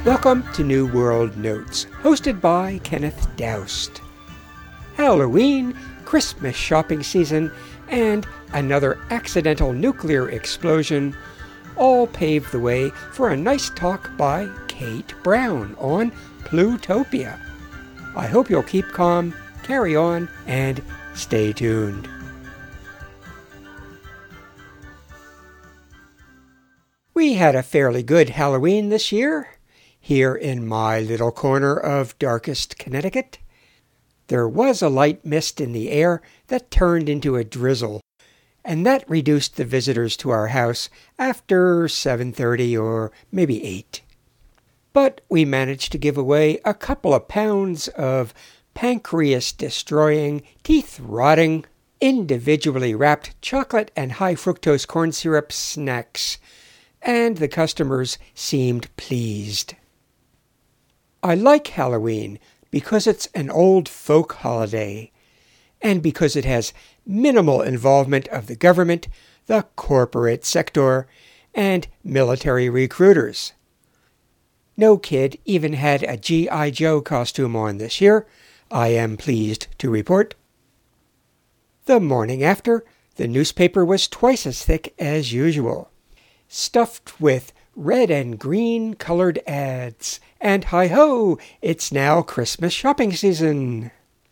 Welcome to New World Notes, hosted by Kenneth Doust. Halloween, Christmas shopping season, and another accidental nuclear explosion all paved the way for a nice talk by Kate Brown on Plutopia. I hope you'll keep calm, carry on, and stay tuned. We had a fairly good Halloween this year, here in my little corner of darkest Connecticut. There was a light mist in the air that turned into a drizzle, and that reduced the visitors to our house after 7:30 or maybe 8. But we managed to give away a couple of pounds of pancreas-destroying, teeth-rotting, individually wrapped chocolate and high-fructose corn syrup snacks, and the customers seemed pleased. I like Halloween because it's an old folk holiday, and because it has minimal involvement of the government, the corporate sector, and military recruiters. No kid even had a G.I. Joe costume on this year, I am pleased to report. The morning after, the newspaper was twice as thick as usual, stuffed with red and green colored ads, and hi-ho, it's now Christmas shopping season.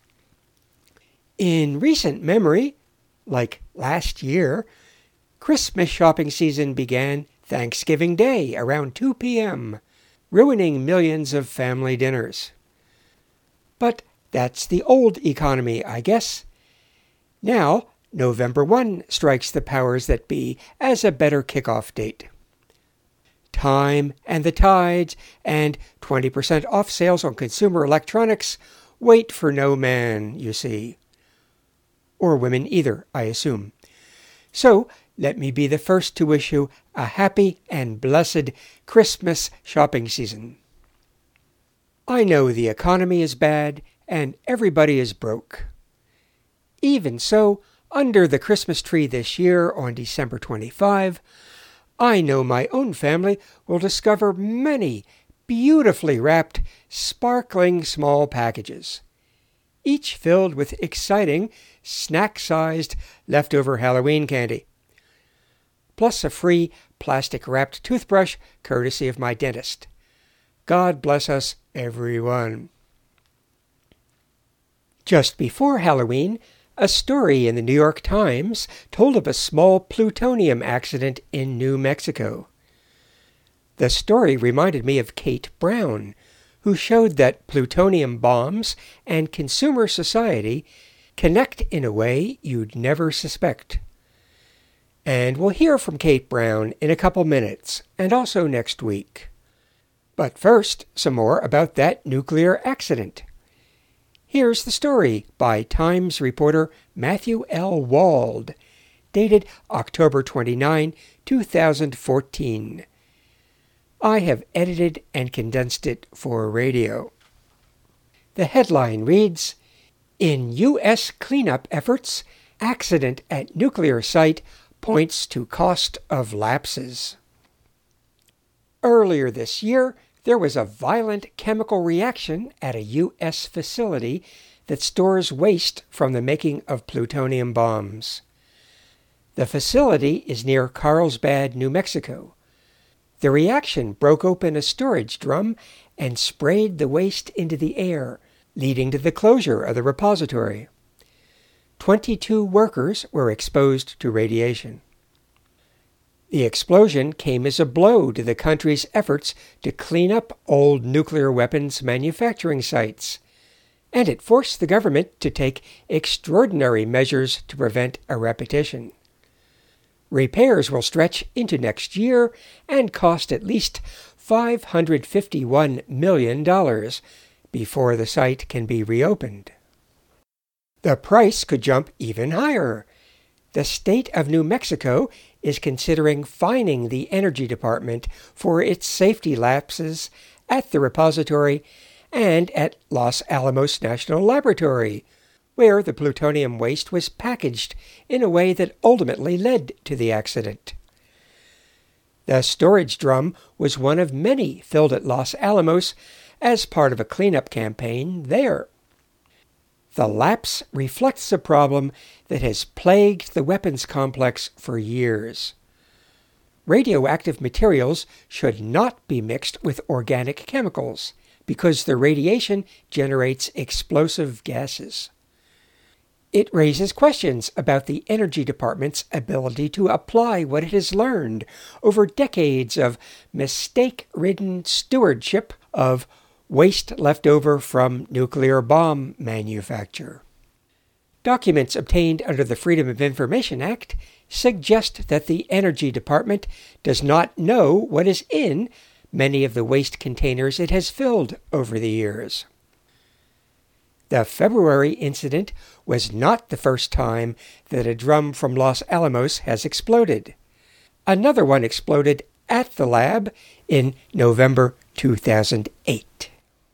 In recent memory, like last year, Christmas shopping season began Thanksgiving Day around 2 p.m., ruining millions of family dinners. But that's the old economy, I guess. Now, November 1 strikes the powers that be as a better kickoff date. Time and the tides and 20% off sales on consumer electronics wait for no man, you see. Or women either, I assume. So, let me be the first to wish you a happy and blessed Christmas shopping season. I know the economy is bad and everybody is broke. Even so, under the Christmas tree this year on December 25, I know my own family will discover many beautifully wrapped, sparkling small packages, each filled with exciting, snack-sized leftover Halloween candy, plus a free plastic-wrapped toothbrush courtesy of my dentist. God bless us, everyone. Just before Halloween, a story in the New York Times told of a small plutonium accident in New Mexico. The story reminded me of Kate Brown, who showed that plutonium bombs and consumer society connect in a way you'd never suspect. And we'll hear from Kate Brown in a couple minutes, and also next week. But first, some more about that nuclear accident. Here's the story by Times reporter Matthew L. Wald, dated October 29, 2014. I have edited and condensed it for radio. The headline reads, "In U.S. cleanup efforts, accident at nuclear site points to cost of lapses." Earlier this year, there was a violent chemical reaction at a U.S. facility that stores waste from the making of plutonium bombs. The facility is near Carlsbad, New Mexico. The reaction broke open a storage drum and sprayed the waste into the air, leading to the closure of the repository. 22 workers were exposed to radiation. The explosion came as a blow to the country's efforts to clean up old nuclear weapons manufacturing sites, and it forced the government to take extraordinary measures to prevent a repetition. Repairs will stretch into next year and cost at least $551 million before the site can be reopened. The price could jump even higher. The state of New Mexico is considering fining the Energy Department for its safety lapses at the repository and at Los Alamos National Laboratory, where the plutonium waste was packaged in a way that ultimately led to the accident. The storage drum was one of many filled at Los Alamos as part of a cleanup campaign there. The lapse reflects a problem that has plagued the weapons complex for years. Radioactive materials should not be mixed with organic chemicals because the radiation generates explosive gases. It raises questions about the Energy Department's ability to apply what it has learned over decades of mistake-ridden stewardship of waste left over from nuclear bomb manufacture. Documents obtained under the Freedom of Information Act suggest that the Energy Department does not know what is in many of the waste containers it has filled over the years. The February incident was not the first time that a drum from Los Alamos has exploded. Another one exploded at the lab in November 2008.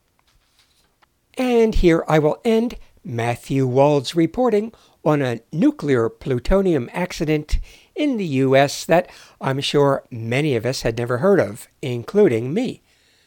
And here I will end Matthew Wald's reporting on a nuclear plutonium accident in the U.S. that I'm sure many of us had never heard of, including me.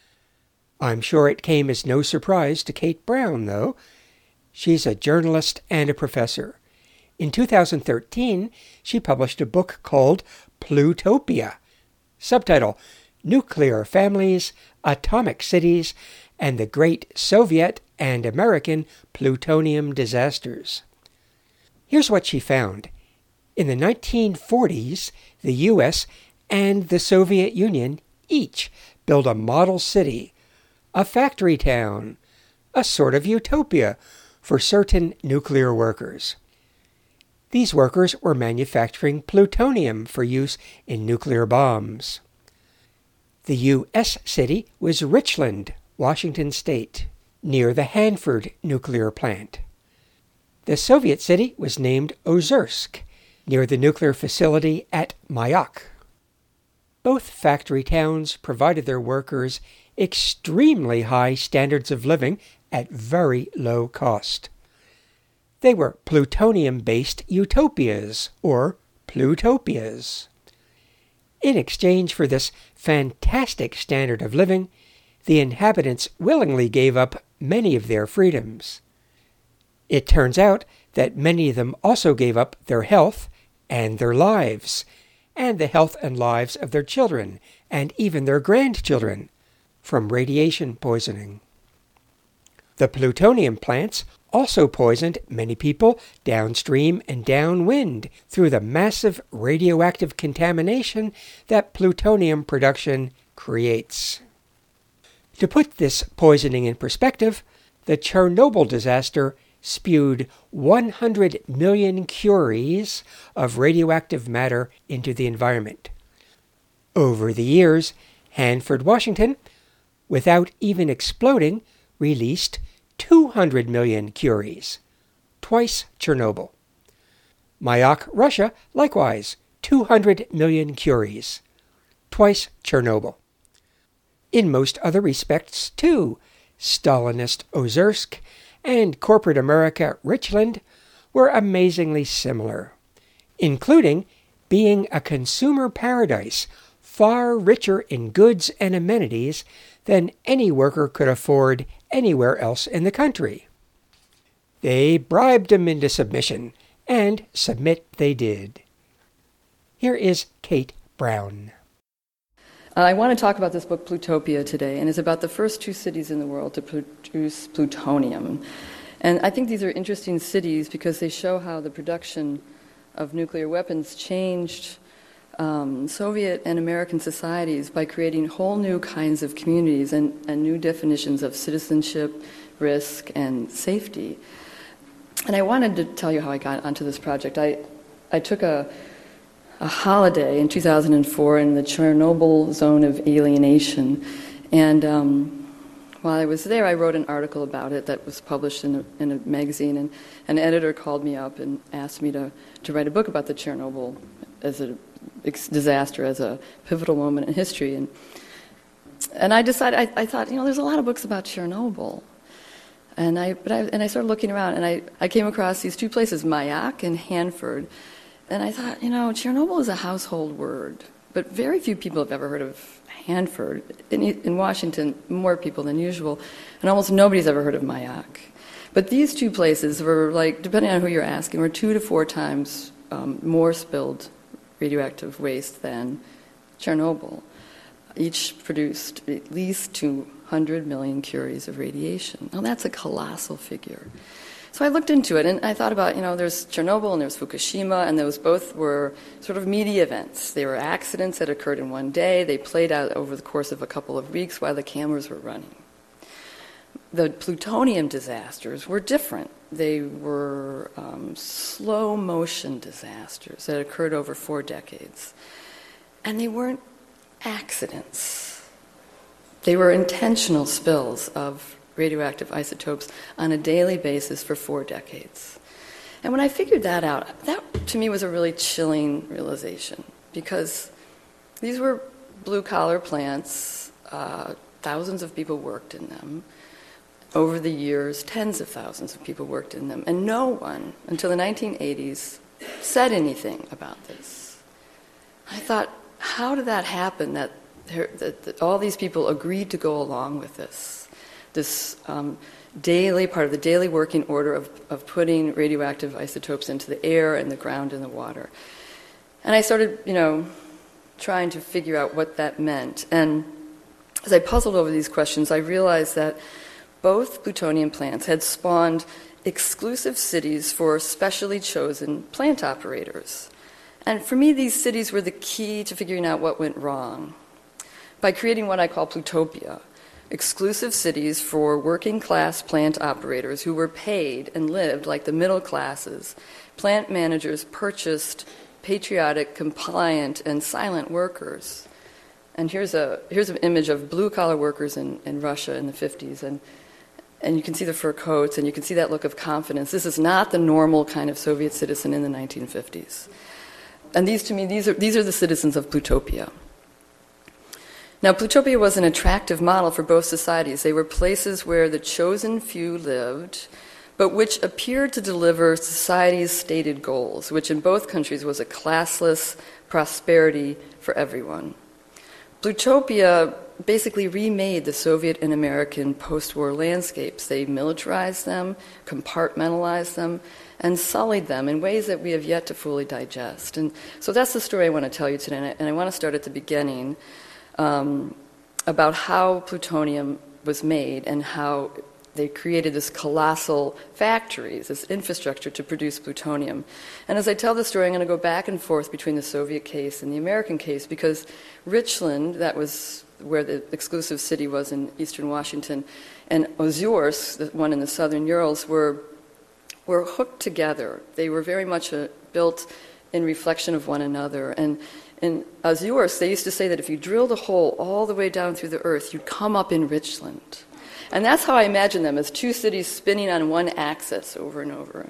I'm sure it came as no surprise to Kate Brown, though. She's a journalist and a professor. In 2013, she published a book called Plutopia. Subtitle, Nuclear Families, Atomic Cities, and the Great Soviet and American Plutonium Disasters. Here's what she found. In the 1940s, the U.S. and the Soviet Union each built a model city, a factory town, a sort of utopia for certain nuclear workers. These workers were manufacturing plutonium for use in nuclear bombs. The U.S. city was Richland, Washington State, near the Hanford nuclear plant. The Soviet city was named Ozersk, near the nuclear facility at Mayak. Both factory towns provided their workers extremely high standards of living at very low cost. They were plutonium-based utopias, or plutopias. In exchange for this fantastic standard of living, the inhabitants willingly gave up many of their freedoms. It turns out that many of them also gave up their health and their lives, and the health and lives of their children, and even their grandchildren, from radiation poisoning. The plutonium plants also poisoned many people downstream and downwind through the massive radioactive contamination that plutonium production creates. To put this poisoning in perspective, the Chernobyl disaster spewed 100 million curies of radioactive matter into the environment. Over the years, Hanford, Washington, without even exploding, released 200 million curies, twice Chernobyl. Mayak, Russia, likewise, 200 million curies, twice Chernobyl. In most other respects, too, Stalinist Ozersk and corporate America, Richland, were amazingly similar, including being a consumer paradise far richer in goods and amenities than any worker could afford anywhere else in the country. They bribed them into submission, and submit they did. Here is Kate Brown. I want to talk about this book, Plutopia, today, and it's about the first two cities in the world to produce plutonium. And I think these are interesting cities because they show how the production of nuclear weapons changed Soviet and American societies by creating whole new kinds of communities and new definitions of citizenship, risk, and safety. And I wanted to tell you how I got onto this project. I took a holiday in 2004 in the Chernobyl zone of alienation. And while I was there, I wrote an article about it that was published in a magazine. And an editor called me up and asked me to write a book about the Chernobyl as a disaster, as a pivotal moment in history. And I decided, I thought, there's a lot of books about Chernobyl. And I started looking around, and I came across these two places, Mayak and Hanford. And I thought, Chernobyl is a household word. but very few people have ever heard of Hanford. In Washington, more people than usual, and almost nobody's ever heard of Mayak. But these two places were, like, depending on who you're asking, were 2 to 4 times more spilled radioactive waste than Chernobyl. Each produced at least 200 million curies of radiation. Now that's a colossal figure. So I looked into it, and I thought about, there's Chernobyl and there's Fukushima, and those both were sort of media events. They were accidents that occurred in one day. They played out over the course of a couple of weeks while the cameras were running. The plutonium disasters were different. They were slow-motion disasters that occurred over 4 decades. And they weren't accidents. They were intentional spills of radioactive isotopes on a daily basis for 4 decades. And when I figured that out, that to me was a really chilling realization, because these were blue-collar plants, thousands of people worked in them. Over the years, tens of thousands of people worked in them, and no one, until the 1980s, said anything about this. I thought, how did that happen, that all these people agreed to go along with this daily part of the daily working order of putting radioactive isotopes into the air and the ground and the water? And I started, trying to figure out what that meant. And as I puzzled over these questions, I realized that both plutonium plants had spawned exclusive cities for specially chosen plant operators. And for me, these cities were the key to figuring out what went wrong. By creating what I call Plutopia, exclusive cities for working-class plant operators who were paid and lived like the middle classes, plant managers purchased patriotic, compliant, and silent workers. And here's an image of blue-collar workers in Russia in the 50s, and you can see the fur coats, and you can see that look of confidence. This is not the normal kind of Soviet citizen in the 1950s. And these, to me, these are the citizens of Plutopia. Now, Plutopia was an attractive model for both societies. They were places where the chosen few lived, but which appeared to deliver society's stated goals, which in both countries was a classless prosperity for everyone. Plutopia basically remade the Soviet and American post-war landscapes. They militarized them, compartmentalized them, and sullied them in ways that we have yet to fully digest. And so that's the story I want to tell you today, and I want to start at the beginning about how plutonium was made and how they created this colossal factories, this infrastructure to produce plutonium. And as I tell the story, I'm going to go back and forth between the Soviet case and the American case, because Richland, that was where the exclusive city was in eastern Washington, and Ozyorsk, the one in the southern Urals, were hooked together. They were very much built in reflection of one another. And in Ozyorsk, they used to say that if you drilled a hole all the way down through the earth, you'd come up in Richland. And that's how I imagine them, as two cities spinning on one axis over and over.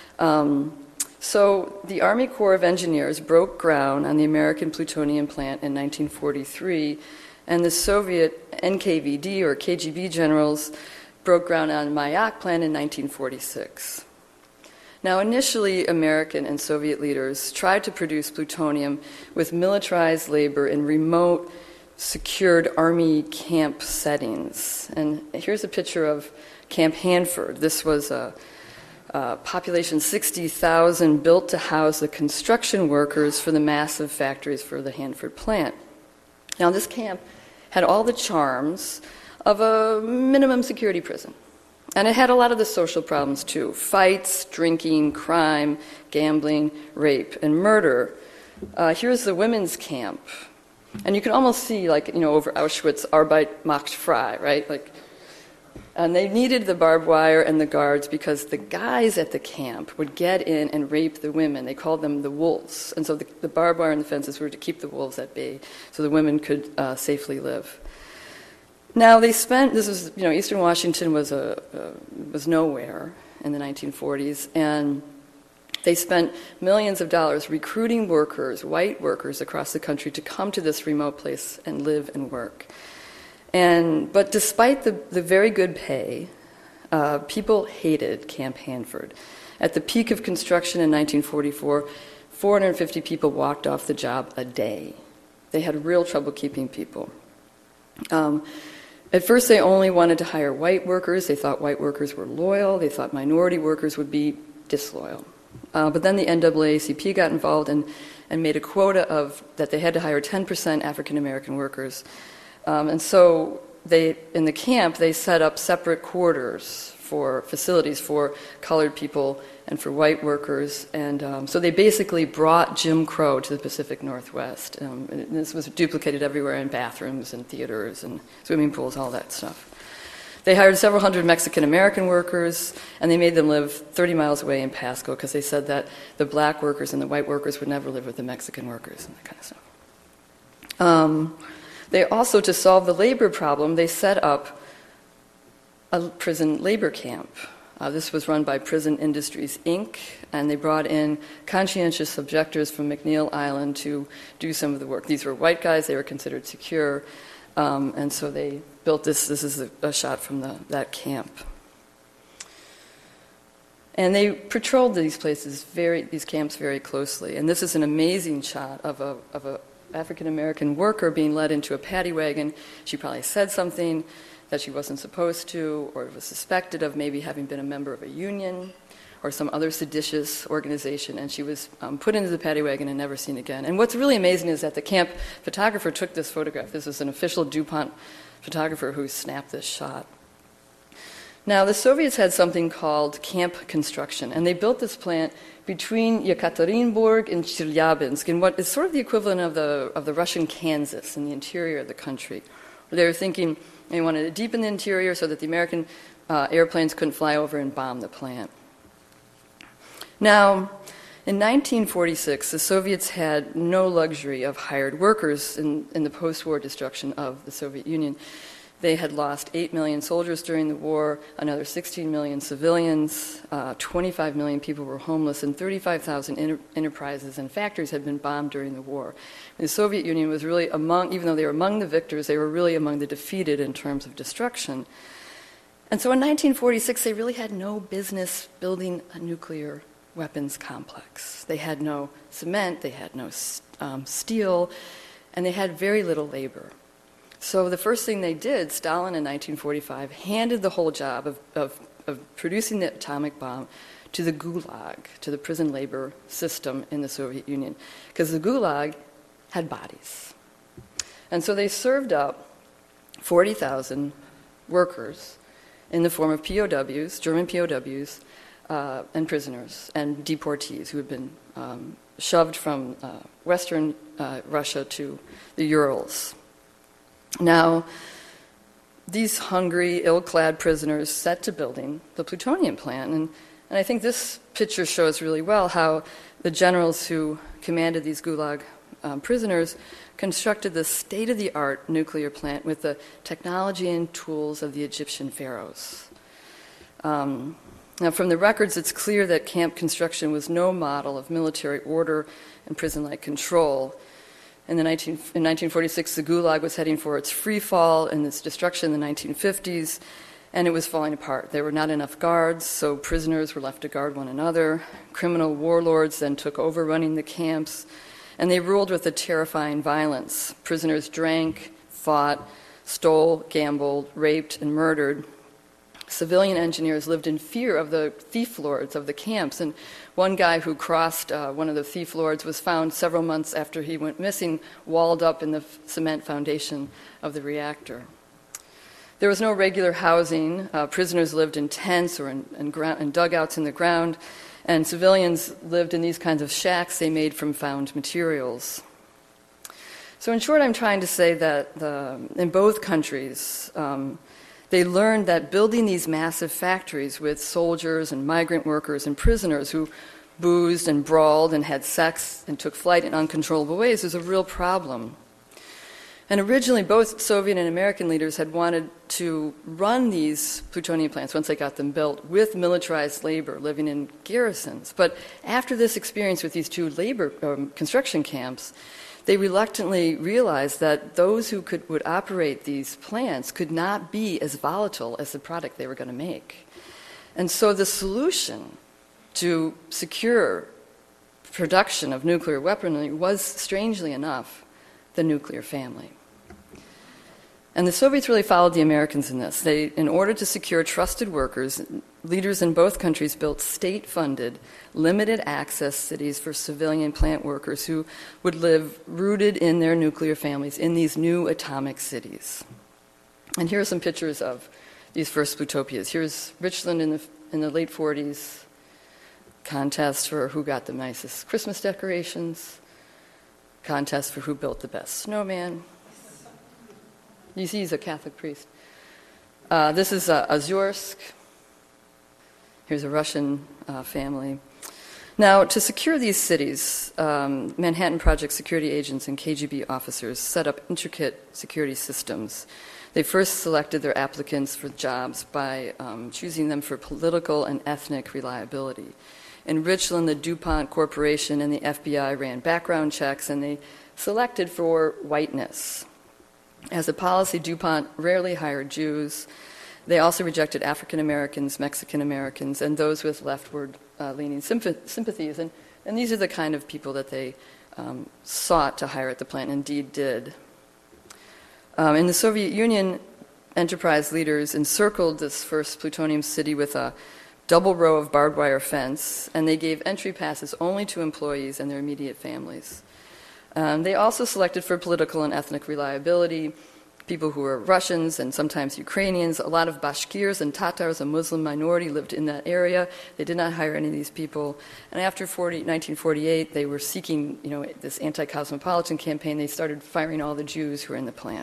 So the Army Corps of Engineers broke ground on the American plutonium plant in 1943, and the Soviet NKVD or KGB generals broke ground on Mayak plant in 1946. Now, initially, American and Soviet leaders tried to produce plutonium with militarized labor in remote, secured Army camp settings. And here's a picture of Camp Hanford. This was a population 60,000 built to house the construction workers for the massive factories for the Hanford plant. Now, this camp had all the charms of a minimum security prison. And it had a lot of the social problems, too. Fights, drinking, crime, gambling, rape, and murder. Here's the women's camp. And you can almost see, over Auschwitz, Arbeit macht frei, right? And they needed the barbed wire and the guards because the guys at the camp would get in and rape the women. They called them the wolves. And so the barbed wire and the fences were to keep the wolves at bay so the women could safely live. Now, Eastern Washington was nowhere in the 1940s, and they spent millions of dollars recruiting workers, white workers across the country, to come to this remote place and live and work. But despite the very good pay, people hated Camp Hanford. At the peak of construction in 1944, 450 people walked off the job a day. They had real trouble keeping people. At first, they only wanted to hire white workers. They thought white workers were loyal. They thought minority workers would be disloyal. But then the NAACP got involved and made a quota of that they had to hire 10% African American workers. And so in the camp, they set up separate quarters for facilities for colored people and for white workers. And so they basically brought Jim Crow to the Pacific Northwest. And this was duplicated everywhere in bathrooms and theaters and swimming pools, all that stuff. They hired several hundred Mexican-American workers, and they made them live 30 miles away in Pasco because they said that the black workers and the white workers would never live with the Mexican workers and that kind of stuff. They also, to solve the labor problem, they set up a prison labor camp. This was run by Prison Industries, Inc., and they brought in conscientious objectors from McNeil Island to do some of the work. These were white guys. They were considered secure, and so they built this. This is a shot from that camp. And they patrolled these camps very closely. And this is an amazing shot of a African-American worker being led into a paddy wagon. She probably said something that she wasn't supposed to, or was suspected of maybe having been a member of a union or some other seditious organization, and she was put into the paddy wagon and never seen again. And what's really amazing is that the camp photographer took this photograph. This was an official DuPont photographer who snapped this shot. Now, the Soviets had something called camp construction, and they built this plant between Yekaterinburg and Chelyabinsk, in what is sort of the equivalent of the Russian Kansas in the interior of the country. They were thinking they wanted it deep in the interior so that the American airplanes couldn't fly over and bomb the plant. Now, in 1946, the Soviets had no luxury of hired workers in the post-war destruction of the Soviet Union. They had lost 8 million soldiers during the war, another 16 million civilians, 25 million people were homeless, and 35,000 enterprises and factories had been bombed during the war. The Soviet Union was really even though they were among the victors, they were really among the defeated in terms of destruction. And so in 1946, they really had no business building a nuclear weapons complex. They had no cement, they had no steel, and they had very little labor. So the first thing they did, Stalin in 1945 handed the whole job of producing the atomic bomb to the Gulag, to the prison labor system in the Soviet Union, because the Gulag had bodies. And so they served up 40,000 workers in the form of POWs, German POWs, and prisoners and deportees who had been shoved from Western Russia to the Urals. Now, these hungry, ill-clad prisoners set to building the plutonium plant. And I think this picture shows really well how the generals who commanded these Gulag prisoners constructed the state-of-the-art nuclear plant with the technology and tools of the Egyptian pharaohs. Now, from the records, it's clear that camp construction was no model of military order and prison-like control. In 1946, the Gulag was heading for its free fall and its destruction in the 1950s, and it was falling apart. There were not enough guards, so prisoners were left to guard one another. Criminal warlords then took over running the camps, and they ruled with a terrifying violence. Prisoners drank, fought, stole, gambled, raped, and murdered. Civilian engineers lived in fear of the thief lords of the camps, and one guy who crossed one of the thief lords was found several months after he went missing, walled up in the cement foundation of the reactor. There was no regular housing. Prisoners lived in tents or in dugouts in the ground, and civilians lived in these kinds of shacks they made from found materials. So in short, I'm trying to say that in both countries, they learned that building these massive factories with soldiers and migrant workers and prisoners who boozed and brawled and had sex and took flight in uncontrollable ways is a real problem. And originally, both Soviet and American leaders had wanted to run these plutonium plants, once they got them built, with militarized labor living in garrisons. But after this experience with these two labor construction camps, they reluctantly realized that those who would operate these plants could not be as volatile as the product they were going to make. And so the solution to secure production of nuclear weaponry was, strangely enough, the nuclear family. And the Soviets really followed the Americans in this. In order to secure trusted workers, leaders in both countries built state-funded, limited access cities for civilian plant workers who would live rooted in their nuclear families in these new atomic cities. And here are some pictures of these first Plutopias. Here's Richland in the late 40s, contest for who got the nicest Christmas decorations, contest for who built the best snowman. You see he's a Catholic priest. This is Ozyorsk. Here's a Russian family. Now, to secure these cities, Manhattan Project security agents and KGB officers set up intricate security systems. They first selected their applicants for jobs by choosing them for political and ethnic reliability. In Richland, the DuPont Corporation and the FBI ran background checks, and they selected for whiteness. As a policy, DuPont rarely hired Jews. They also rejected African Americans, Mexican Americans, and those with leftward-leaning sympathies. And these are the kind of people that they sought to hire at the plant, and indeed did. In the Soviet Union, enterprise leaders encircled this first plutonium city with a double row of barbed wire fence, and they gave entry passes only to employees and their immediate families. They also selected for political and ethnic reliability people who were Russians and sometimes Ukrainians. A lot of Bashkirs and Tatars, a Muslim minority, lived in that area. They did not hire any of these people. And after 1948, they were seeking, this anti-cosmopolitan campaign. They started firing all the Jews who were in the plant.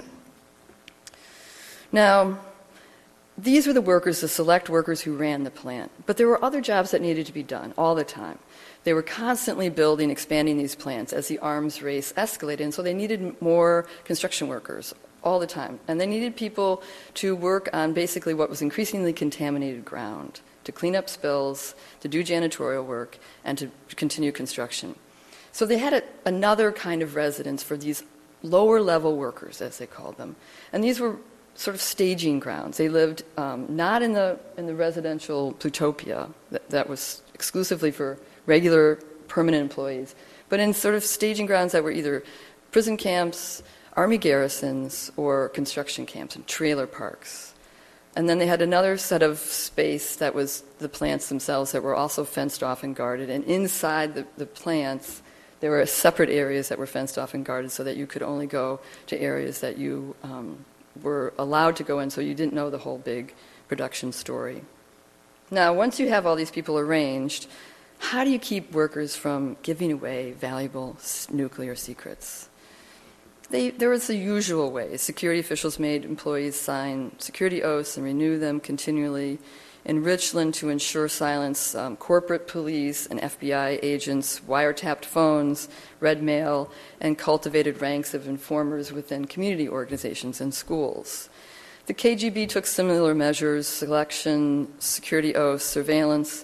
Now, these were the workers, the select workers who ran the plant. But there were other jobs that needed to be done all the time. They were constantly building, expanding these plants as the arms race escalated, and so they needed more construction workers all the time. And they needed people to work on basically what was increasingly contaminated ground, to clean up spills, to do janitorial work, and to continue construction. So they had another kind of residence for these lower-level workers, as they called them. And these were sort of staging grounds. They lived not in the residential plutopia that was exclusively for regular permanent employees, but in sort of staging grounds that were either prison camps, army garrisons, or construction camps and trailer parks. And then they had another set of space that was the plants themselves that were also fenced off and guarded. And inside the plants, there were separate areas that were fenced off and guarded so that you could only go to areas that you were allowed to go in, so you didn't know the whole big production story. Now, once you have all these people arranged, how do you keep workers from giving away valuable nuclear secrets? There was the usual way. Security officials made employees sign security oaths and renew them continually. In Richland, to ensure silence, corporate police and FBI agents wiretapped phones, read mail, and cultivated ranks of informers within community organizations and schools. The KGB took similar measures: selection, security oaths, surveillance.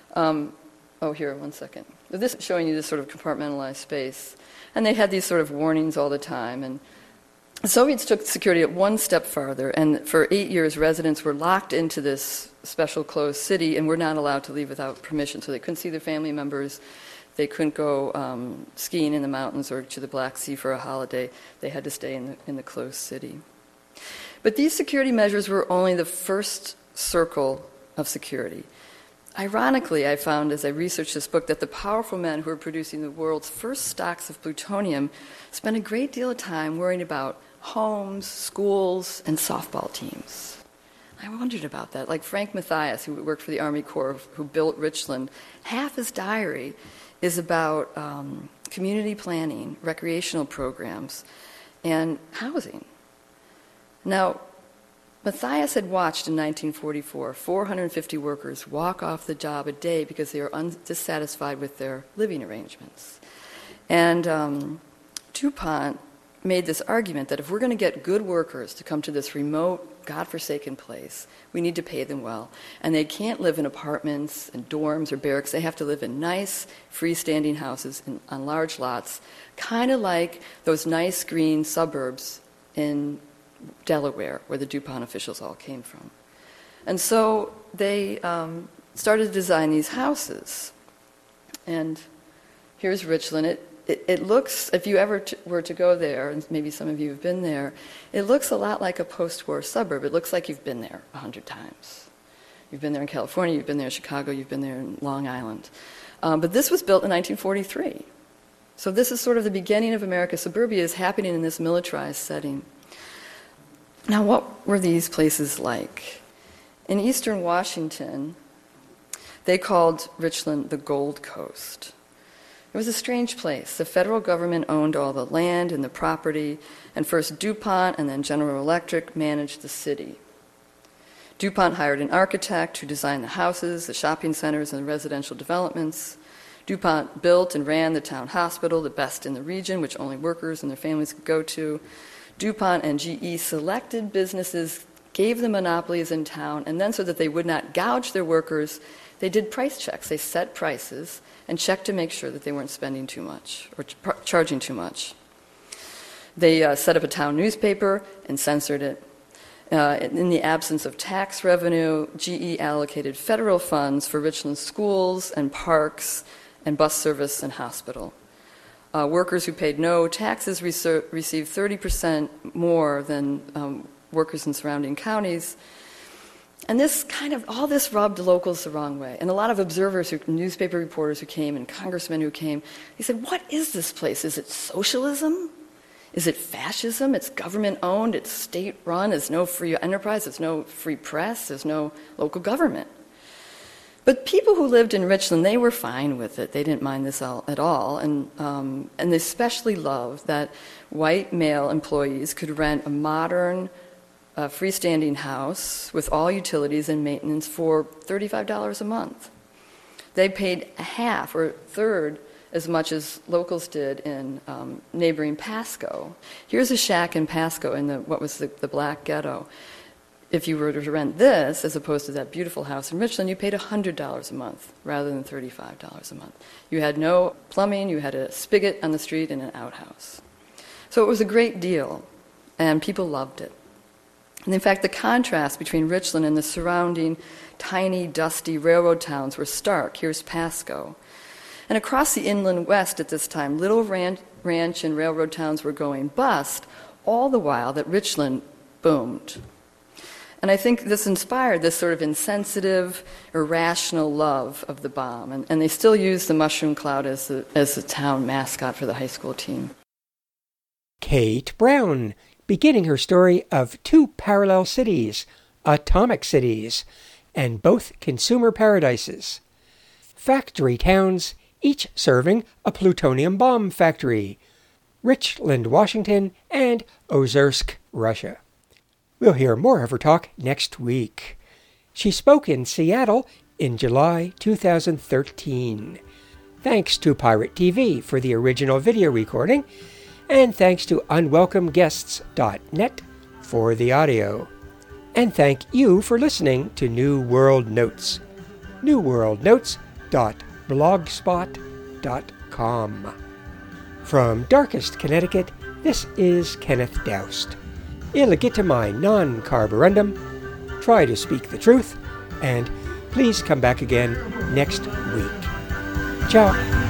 Here, one second. This is showing you this sort of compartmentalized space. And they had these sort of warnings all the time. And the Soviets took security at one step farther, and for 8 years, residents were locked into this special closed city and were not allowed to leave without permission. So they couldn't see their family members. They couldn't go skiing in the mountains or to the Black Sea for a holiday. They had to stay in the closed city. But these security measures were only the first circle of security. Ironically, I found as I researched this book that the powerful men who were producing the world's first stocks of plutonium spent a great deal of time worrying about homes, schools, and softball teams. I wondered about that. Like Frank Mathias, who worked for the Army Corps, who built Richland, half his diary is about community planning, recreational programs, and housing. Now, Mathias had watched in 1944 450 workers walk off the job a day because they were dissatisfied with their living arrangements. And DuPont made this argument that if we're going to get good workers to come to this remote, godforsaken place, we need to pay them well. And they can't live in apartments and dorms or barracks. They have to live in nice, freestanding houses on large lots, kind of like those nice green suburbs in Delaware, where the DuPont officials all came from. And so they started to design these houses. And here's Richland. it looks, if you ever were to go there, and maybe some of you have been there, it looks a lot like a post-war suburb. It looks like you've been there 100 times. You've been there in California, you've been there in Chicago, you've been there in Long Island. But this was built in 1943. So this is sort of the beginning of America. Suburbia is happening in this militarized setting. Now, what were these places like? In eastern Washington, they called Richland the Gold Coast. It was a strange place. The federal government owned all the land and the property, and first DuPont and then General Electric managed the city. DuPont hired an architect who designed the houses, the shopping centers, and the residential developments. DuPont built and ran the town hospital, the best in the region, which only workers and their families could go to. DuPont and GE selected businesses, gave them monopolies in town, and then so that they would not gouge their workers, they did price checks. They set prices and checked to make sure that they weren't spending too much or charging too much. They set up a town newspaper and censored it. In the absence of tax revenue, GE allocated federal funds for Richland schools and parks and bus service and hospital. Workers who paid no taxes received 30% more than workers in surrounding counties. And all this rubbed locals the wrong way. And a lot of observers, newspaper reporters who came and congressmen who came, they said, what is this place? Is it socialism? Is it fascism? It's government-owned, it's state-run, there's no free enterprise, there's no free press, there's no local government. But people who lived in Richland, they were fine with it. They didn't mind this at all. And they especially loved that white male employees could rent a modern, freestanding house with all utilities and maintenance for $35 a month. They paid a half or a third as much as locals did in neighboring Pasco. Here's a shack in Pasco in what was the Black Ghetto. If you were to rent this, as opposed to that beautiful house in Richland, you paid $100 a month rather than $35 a month. You had no plumbing, you had a spigot on the street and an outhouse. So it was a great deal, and people loved it. And in fact, the contrast between Richland and the surrounding tiny, dusty railroad towns were stark. Here's Pasco. And across the inland west at this time, little ranch and railroad towns were going bust, all the while that Richland boomed. And I think this inspired this sort of insensitive, irrational love of the bomb. And they still use the mushroom cloud as the town mascot for the high school team. Kate Brown, beginning her story of two parallel cities, atomic cities, and both consumer paradises. Factory towns, each serving a plutonium bomb factory, Richland, Washington, and Ozersk, Russia. We'll hear more of her talk next week. She spoke in Seattle in July 2013. Thanks to Pirate TV for the original video recording, and thanks to UnwelcomeGuests.net for the audio. And thank you for listening to New World Notes. newworldnotes.blogspot.com. From darkest Connecticut, this is Kenneth Doust. Illegitimi non carborundum. Try to speak the truth, and please come back again next week. Ciao.